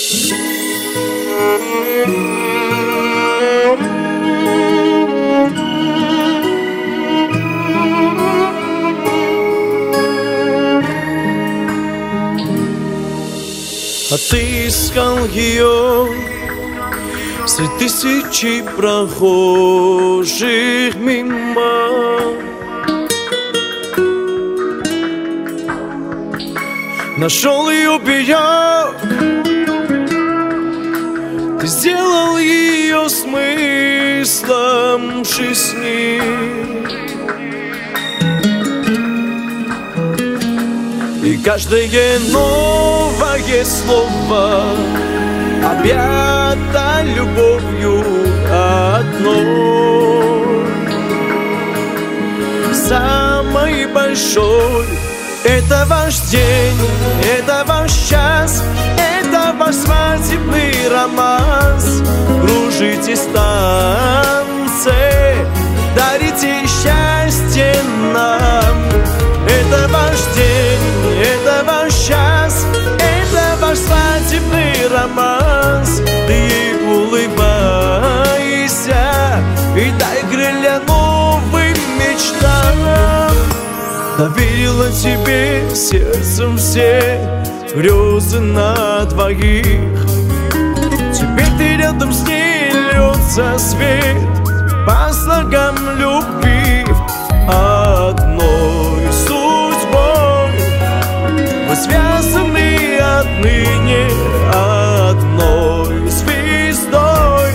А ты искал ее среди тысячи прохожих мимо. Нашел ее берег, ты сделал ее смыслом жизни. И каждое новое слово объято любовью одной. Самый большой — это ваш день, это ваш час, это ваш свадебный романс. Кружитесь в танце, дарите счастье нам. Это ваш день, это ваш час, это ваш свадебный романс. Ты улыбайся и дай крылья новым мечтам. Доверила тебе сердцем все грезы на двоих. Теперь ты рядом с ней, льется свет по слогам любви. Одной судьбой вы связаны отныне, одной звездой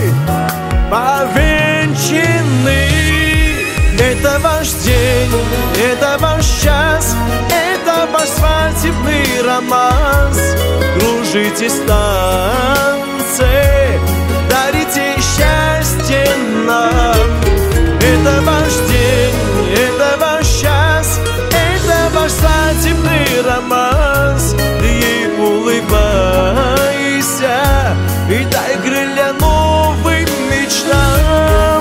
повенчаны. Это ваш день, это ваш час, это ваш свадебный романс. Кружитесь в танце, дарите счастье нам. Это ваш день, это ваш час, это ваш свадебный романс. Ты улыбайся и дай крылья новым мечтам.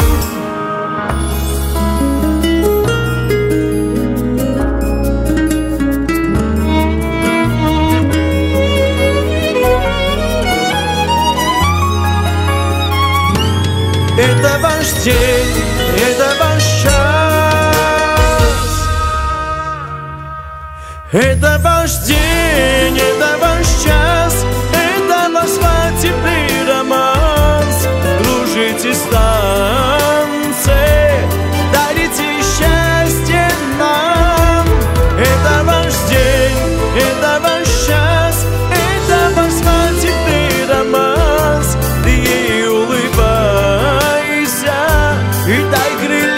Это ваш день, это ваш час. Это ваш день, это ваш час, это ваш свадебный романс. Кружитесь в танце, дарите счастье нам. Это ваш день, это ваш час, это ваш свадебный романс. Ты улыбайся и дай крылья